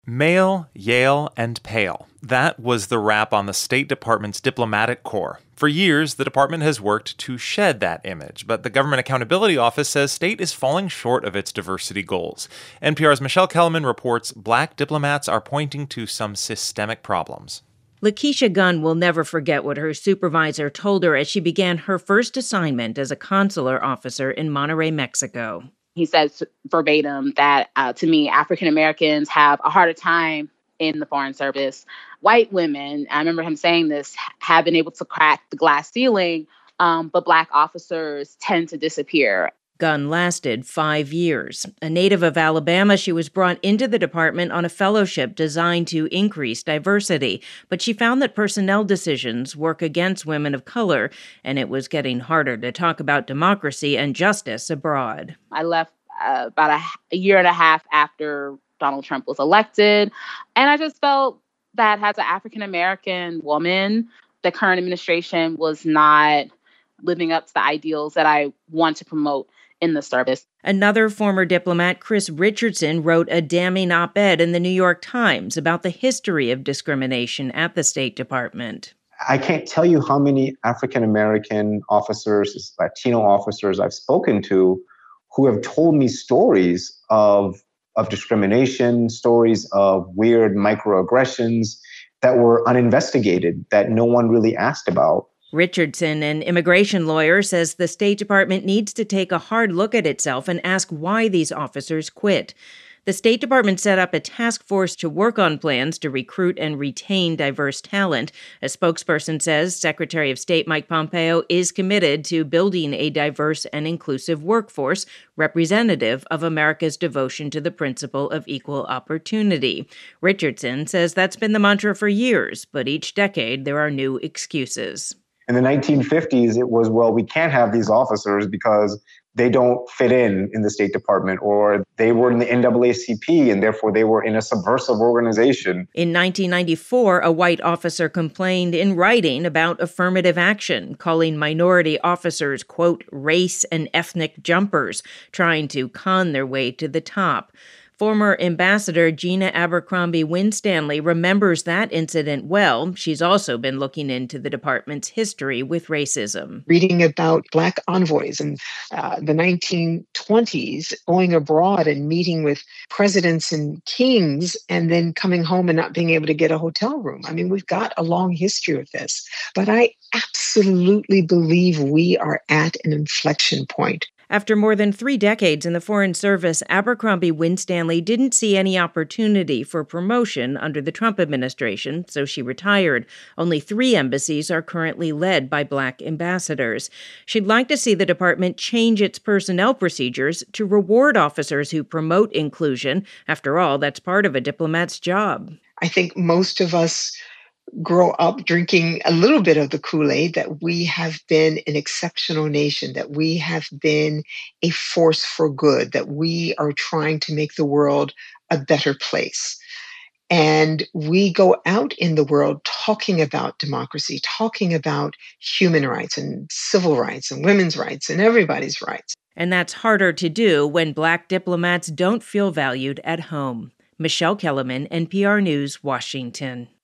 Male, Yale, and pale. That was the rap on the State Department's diplomatic corps. For years, the department has worked to shed that image, but the Government Accountability Office says state is falling short of its diversity goals. NPR's Michelle Kellerman reports Black diplomats are pointing to some systemic problems. Lakeisha Gunn will never forget what her supervisor told her as she began her first assignment as a consular officer in Monterrey, Mexico. He says verbatim that, to me, African Americans have a harder time in the Foreign Service. White women, I remember him saying this, have been able to crack the glass ceiling, but Black officers tend to disappear. Gunn lasted 5 years. A native of Alabama, she was brought into the department on a fellowship designed to increase diversity. But she found that personnel decisions work against women of color, and it was getting harder to talk about democracy and justice abroad. I left about a year and a half after Donald Trump was elected, and I just felt that as an African-American woman, the current administration was not living up to the ideals that I want to promote in the service. Another former diplomat, Chris Richardson, wrote a damning op-ed in the New York Times about the history of discrimination at the State Department. I can't tell you how many African-American officers, Latino officers I've spoken to who have told me stories of discrimination, stories of weird microaggressions that were uninvestigated, that no one really asked about. Richardson, an immigration lawyer, says the State Department needs to take a hard look at itself and ask why these officers quit. The State Department set up a task force to work on plans to recruit and retain diverse talent. A spokesperson says Secretary of State Mike Pompeo is committed to building a diverse and inclusive workforce representative of America's devotion to the principle of equal opportunity. Richardson says that's been the mantra for years, but each decade there are new excuses. In the 1950s, it was, well, we can't have these officers because they don't fit in the State Department, or they were in the NAACP and therefore they were in a subversive organization. In 1994, a white officer complained in writing about affirmative action, calling minority officers, quote, race and ethnic jumpers, trying to con their way to the top. Former Ambassador Gina Abercrombie Winstanley remembers that incident well. She's also been looking into the department's history with racism. Reading about Black envoys in the 1920s, going abroad and meeting with presidents and kings, and then coming home and not being able to get a hotel room. I mean, we've got a long history of this. But I absolutely believe we are at an inflection point. After more than 3 decades in the Foreign Service, Abercrombie Winstanley didn't see any opportunity for promotion under the Trump administration, so she retired. Only 3 embassies are currently led by Black ambassadors. She'd like to see the department change its personnel procedures to reward officers who promote inclusion. After all, that's part of a diplomat's job. I think most of us grow up drinking a little bit of the Kool-Aid that we have been an exceptional nation, that we have been a force for good, that we are trying to make the world a better place. And we go out in the world talking about democracy, talking about human rights and civil rights and women's rights and everybody's rights. And that's harder to do when Black diplomats don't feel valued at home. Michelle Kellerman, NPR News, Washington.